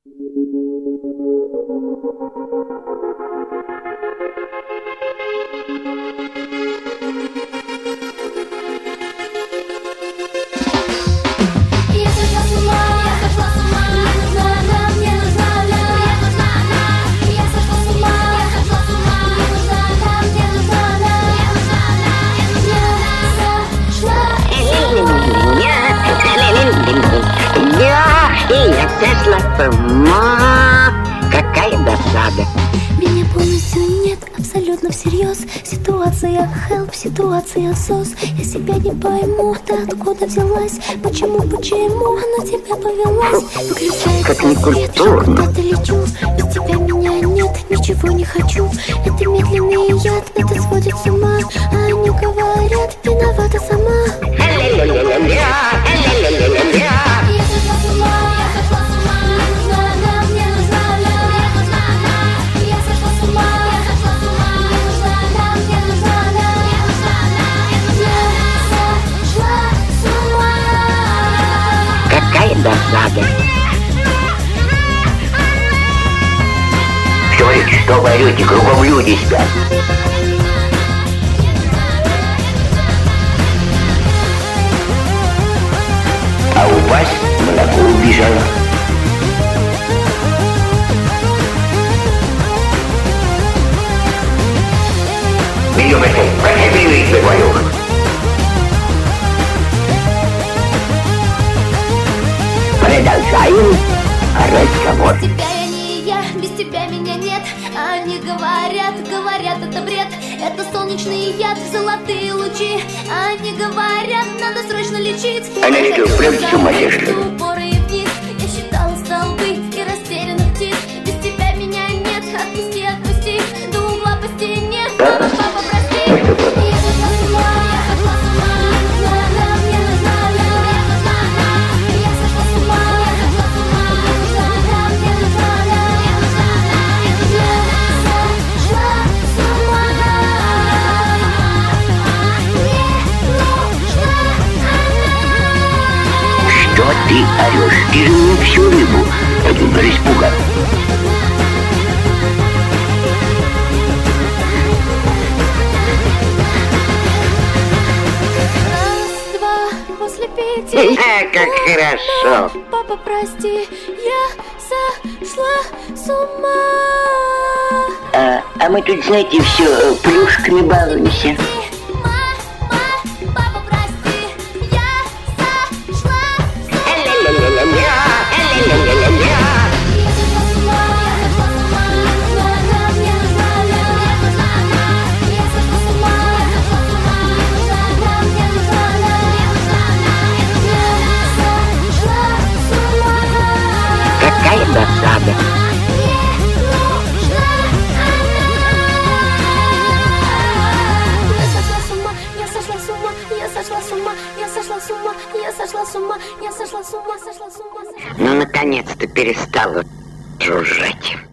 Я сошла с ума. Какая досада. Меня полностью нет, абсолютно всерьез. Ситуация help, ситуация сос. Я себя не пойму, ты откуда взялась? Почему она тебя повелась? Выключается свет, я куда-то лечу. Без тебя меня нет, ничего не хочу. Это медленный яд, это сводит с ума. А они говорят, виновата сама. Какая досада. Что вы орете, кругом люди спят. А упасть молоко убежало. Идем, какая переведь твою. Продолжаем разговор. Без тебя я не я, без тебя меня нет. Они говорят, это бред. Это солнечный яд, золотые лучи. Они говорят, надо срочно лечить. Она что, прям сумасшедшая? Упоры и вниз. Я считала столбы и растерянных птиц. Без тебя меня нет, отпусти. До угла по стене, папа, прости. Что ты орешь? Ты же мне всю рыбу распугал. Раз, два, после 5. Как хорошо. Папа, прости, я сошла с ума. А мы тут, знаете, все плюшками балуемся. Папа, прости, я сошла с ума. Какая досада. Ну, наконец-то перестала жужжать.